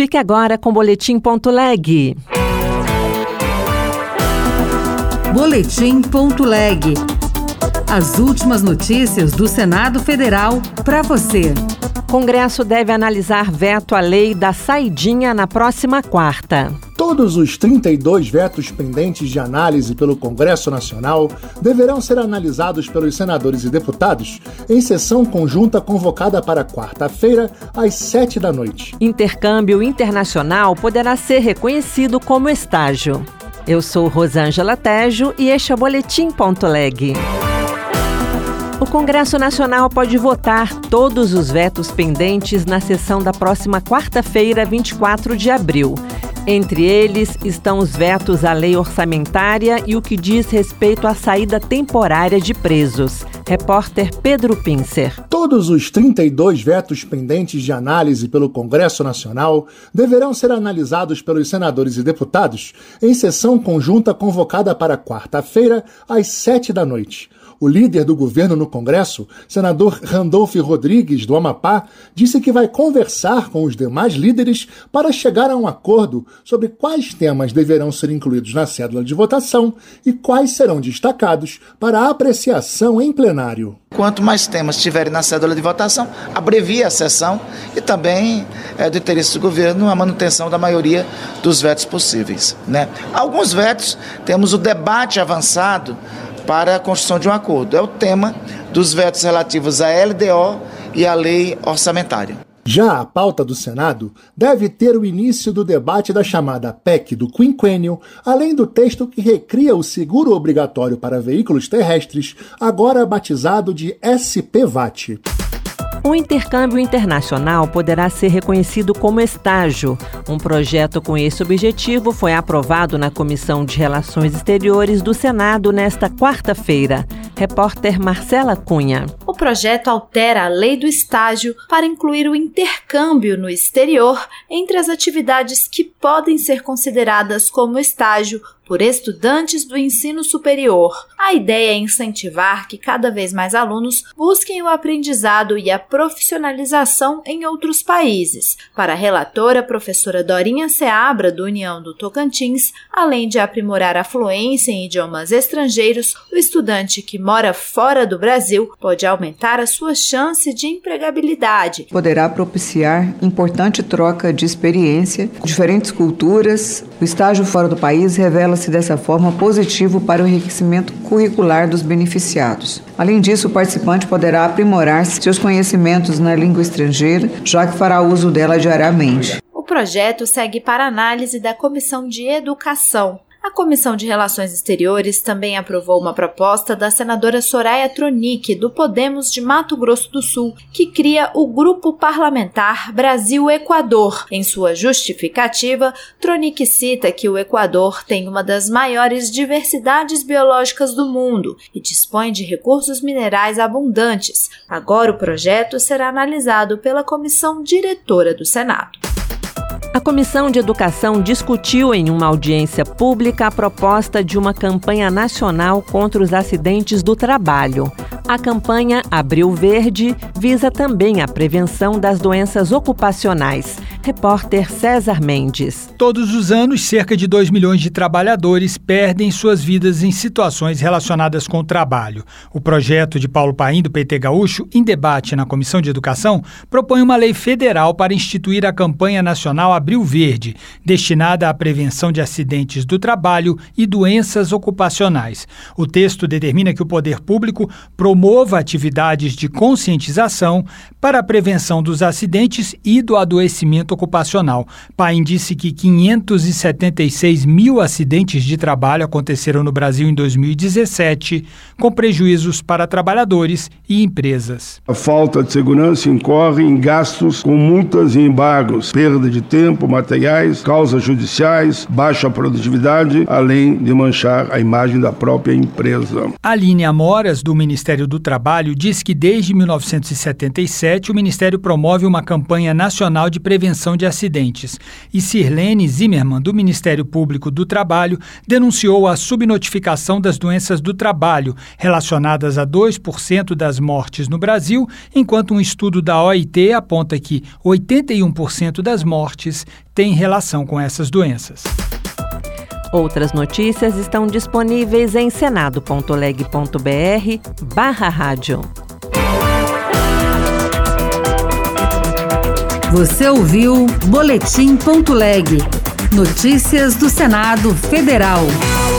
Fique agora com Boletim.leg. Boletim.leg. As últimas notícias do Senado Federal para você. Congresso deve analisar veto à lei da saidinha na próxima quarta. Todos os 32 vetos pendentes de análise pelo Congresso Nacional deverão ser analisados pelos senadores e deputados em sessão conjunta convocada para quarta-feira, às 7h. Intercâmbio internacional poderá ser reconhecido como estágio. Eu sou Rosângela Tejo e este é o Boletim.leg. O Congresso Nacional pode votar todos os vetos pendentes na sessão da próxima quarta-feira, 24 de abril. Entre eles estão os vetos à lei orçamentária e o que diz respeito à saída temporária de presos. Repórter Pedro Pincer. Todos os 32 vetos pendentes de análise pelo Congresso Nacional deverão ser analisados pelos senadores e deputados em sessão conjunta convocada para quarta-feira, às 7h. O líder do governo no Congresso, senador Randolfo Rodrigues, do Amapá, disse que vai conversar com os demais líderes para chegar a um acordo sobre quais temas deverão ser incluídos na cédula de votação e quais serão destacados para apreciação em plenário. Quanto mais temas tiverem na cédula de votação, abrevia a sessão e também é do interesse do governo a manutenção da maioria dos vetos possíveis, né? Alguns vetos, temos o debate avançado para a construção de um acordo. É o tema dos vetos relativos à LDO e à lei orçamentária. Já a pauta do Senado deve ter o início do debate da chamada PEC do quinquênio, além do texto que recria o seguro obrigatório para veículos terrestres, agora batizado de SPVAT. O intercâmbio internacional poderá ser reconhecido como estágio. Um projeto com esse objetivo foi aprovado na Comissão de Relações Exteriores do Senado nesta quarta-feira. Repórter Marcela Cunha. O projeto altera a lei do estágio para incluir o intercâmbio no exterior entre as atividades que podem ser consideradas como estágio por estudantes do ensino superior. A ideia é incentivar que cada vez mais alunos busquem o aprendizado e a profissionalização em outros países. Para a relatora, professora Dorinha Seabra, do União do Tocantins, além de aprimorar a fluência em idiomas estrangeiros, o estudante que mora fora do Brasil pode aumentar a sua chance de empregabilidade. Poderá propiciar importante troca de experiência, diferentes culturas. O estágio fora do país revela-se dessa forma positivo para o enriquecimento curricular dos beneficiados. Além disso, o participante poderá aprimorar seus conhecimentos na língua estrangeira, já que fará uso dela diariamente. O projeto segue para análise da Comissão de Educação. A Comissão de Relações Exteriores também aprovou uma proposta da senadora Soraya Tronic, do Podemos de Mato Grosso do Sul, que cria o Grupo Parlamentar Brasil-Equador. Em sua justificativa, Tronic cita que o Equador tem uma das maiores diversidades biológicas do mundo e dispõe de recursos minerais abundantes. Agora o projeto será analisado pela comissão diretora do Senado. A Comissão de Educação discutiu em uma audiência pública a proposta de uma campanha nacional contra os acidentes do trabalho. A campanha Abril Verde visa também a prevenção das doenças ocupacionais. Repórter César Mendes. Todos os anos, cerca de 2 milhões de trabalhadores perdem suas vidas em situações relacionadas com o trabalho. O projeto de Paulo Paim, do PT Gaúcho, em debate na Comissão de Educação, propõe uma lei federal para instituir a campanha nacional Abril Verde, destinada à prevenção de acidentes do trabalho e doenças ocupacionais. O texto determina que o poder público promova atividades de conscientização para a prevenção dos acidentes e do adoecimento ocupacional. Paim disse que 576 mil acidentes de trabalho aconteceram no Brasil em 2017, com prejuízos para trabalhadores e empresas. A falta de segurança incorre em gastos com multas e embargos, perda de tempo, materiais, causas judiciais, baixa produtividade, além de manchar a imagem da própria empresa. Aline Amoras, do Ministério do Trabalho, diz que desde 1977 o Ministério promove uma campanha nacional de prevenção prevenção de acidentes. E Sirlene Zimmermann, do Ministério Público do Trabalho, denunciou a subnotificação das doenças do trabalho, relacionadas a 2% das mortes no Brasil, enquanto um estudo da OIT aponta que 81% das mortes têm relação com essas doenças. Outras notícias estão disponíveis em senado.leg.br/rádio. Você ouviu Boletim.leg. Notícias do Senado Federal.